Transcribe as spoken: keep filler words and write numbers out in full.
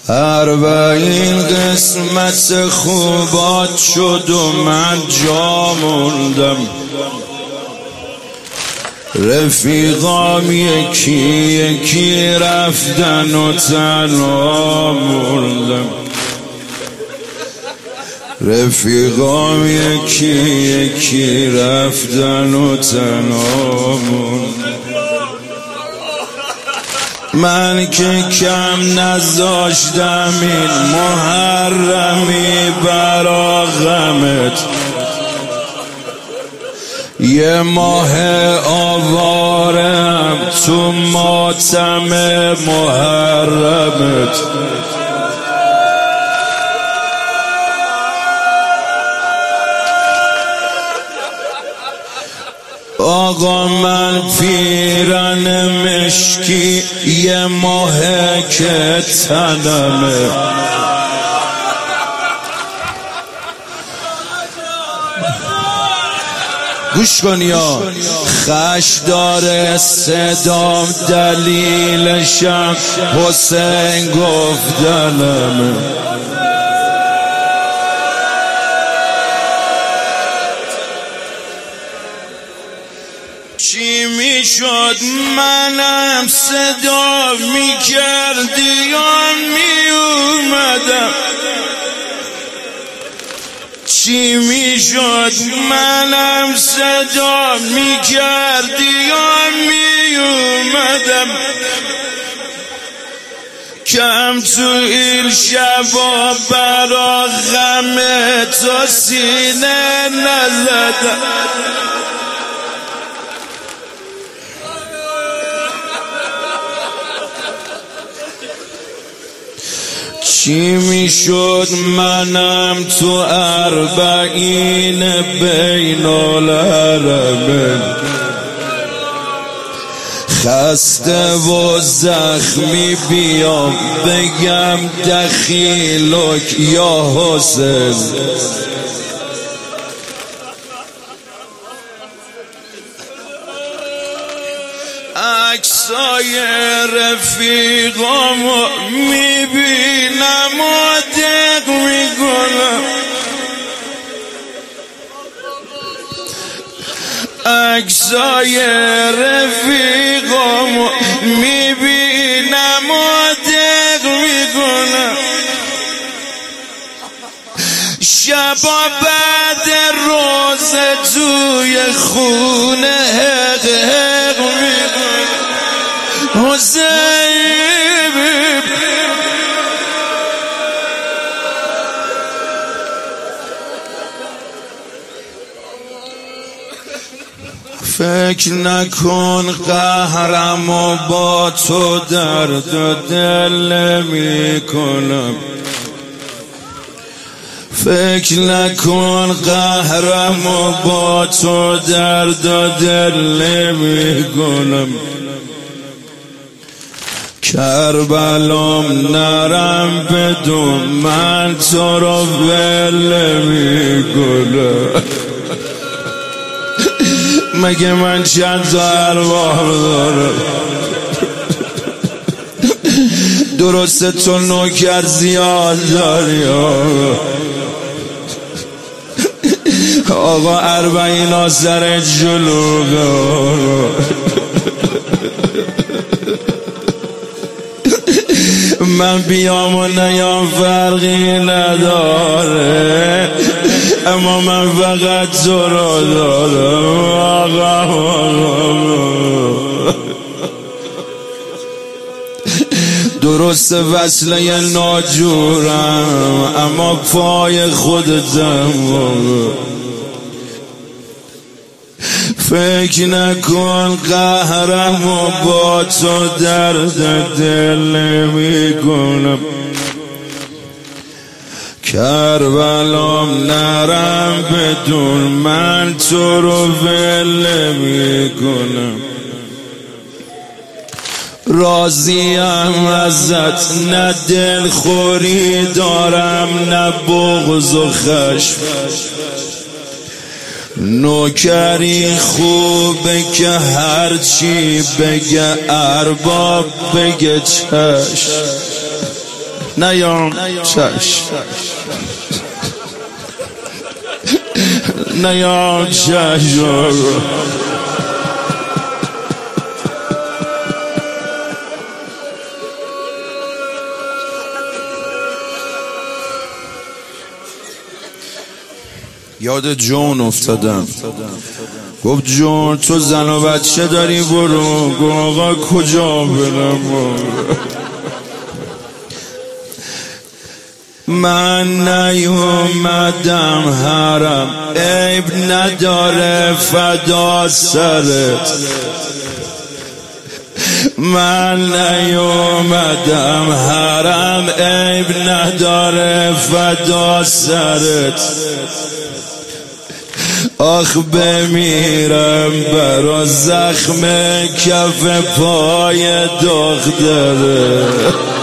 اربعین قسمت خوبات شد و من جا موندم. رفیقام یکی یکی رفتن و تنها موندم. رفیقام یکی یکی رفتن و تنها موندم. من که کم نذاشتم این محرمی برا غمت، یه ماه آوارم تو ماتم محرمت. آقا من پیرن مشکی یه ماه که تنمه، گوش کن یا خش داره صدام دلیلشم حسین گفتنمه. چی میشد منم صدا میکردی یا میومدم؟ چی میشد منم صدا میکردی یا میومدم؟ کم تو این شبا برا غم تو سینه نزدم. چی میشد منم تو اربعین بین الحرمین خسته و زخمی بیام بگم دخیلک یا حسین؟ عکسای رفیقامو میبینم و دق میکنم. عکسای رفیقامو میبینم و دق میکنم. شبا بعد روز توی خونه حق حق میکنم. حسین فکر نکن قهرم و با تو درد و دل میکنم. فکر نکن قهرم و با تو درد و دل میکنم. کربلام نرم بدون من تو رو ول میکنم. مگه من چند تا ارواح دارم؟ درسته تو نوکر زیاد داری آقا، اربعین آسر جلوگا. من بیام و نیام فرقی نداره، اما من فقط تو رو دارم آقا. درست وصله ناجورم اما پای خودتم. فکر نکن قهرم و با تو درد دل میکنم. کربلام نرم بدون من تو رو ول میکنم. راضیم ازت، نه دل خوری دارم نه بغض و خشم. نوکری خوبه که هرچی بگه ارباب بگه چشم. نیام چش نیام چش یاد جون افتادم. گفت جون تو زن و بچه داری برو. گفت آقا کجا برم؟ من نیومدم حرم عیب نداره فدا سرت. من نیومدم حرم عیب نداره فدا سرت. آخ بمیرم برا زخم کف پای دختره.